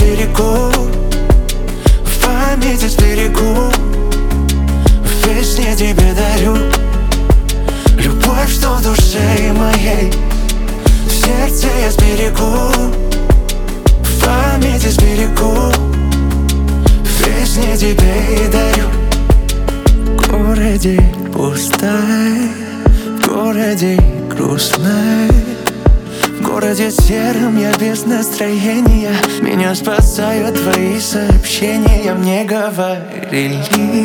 сберегу, в памяти сберегу, в песне тебе дарю любовь, что в душе моей, в сердце я сберегу, в памяти сберегу, в песне тебе и дарю. В городе пустой, в городе грустной, в городе сером я без настроения. Меня спасают твои сообщения. Мне говорили,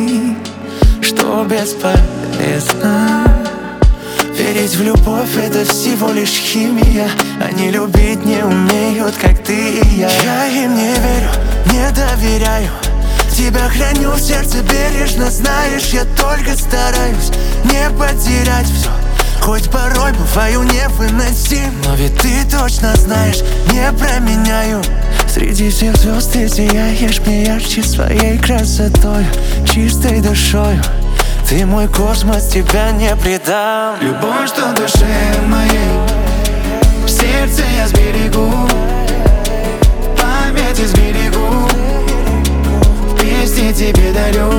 что бесполезно верить в любовь, это всего лишь химия. Они любить не умеют, как ты и я. Я им не верю, не доверяю. Тебя храню в сердце бережно, знаешь, я только стараюсь не потерять все. Хоть порой бываю невыносим, но ведь ты точно знаешь, не променяю. Среди всех звезд ты сияешь мне ярче своей красотой, чистой душою. Ты мой космос, тебя не предам. Любовь, что в душе моей, в сердце я сберегу, в памяти сберегу, в песне тебе дарю.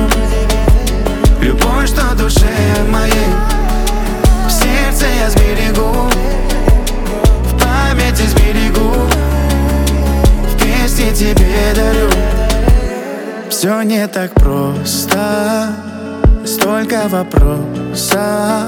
Любовь, что в душе моей, в сердце я сберегу, в памяти сберегу, в песне тебе дарю. Все не так просто, столько вопросов.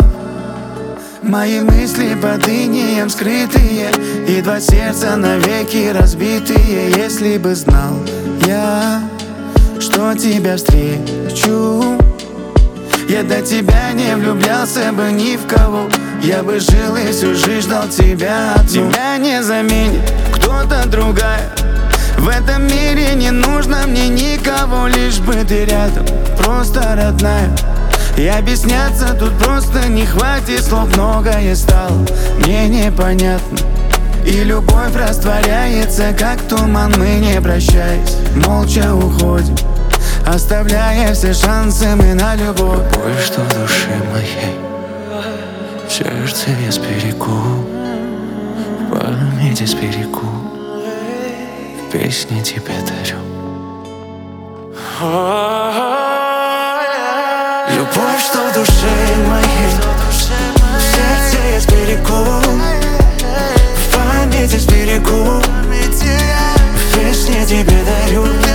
Мои мысли под инеем скрытые, и два сердца навеки разбитые. Если бы знал я, что тебя встречу, я до тебя не влюблялся бы ни в кого. Я бы жил и всю жизнь ждал тебя. Тебя не заменит кто-то другая. В этом мире не нужно мне никого, лишь бы ты рядом, просто родная. И объясняться тут просто не хватит слов, многое стало мне непонятно. И любовь растворяется, как туман, мы не прощаясь молча уходим, оставляя все шансы мы на любовь. Боль, что в душе моей, в сердце я сберегу, в памяти сберегу, в песне тебе дарю. Любовь, что в душе моей, в сердце я сберегу, в памяти сберегу, в песне тебе дарю.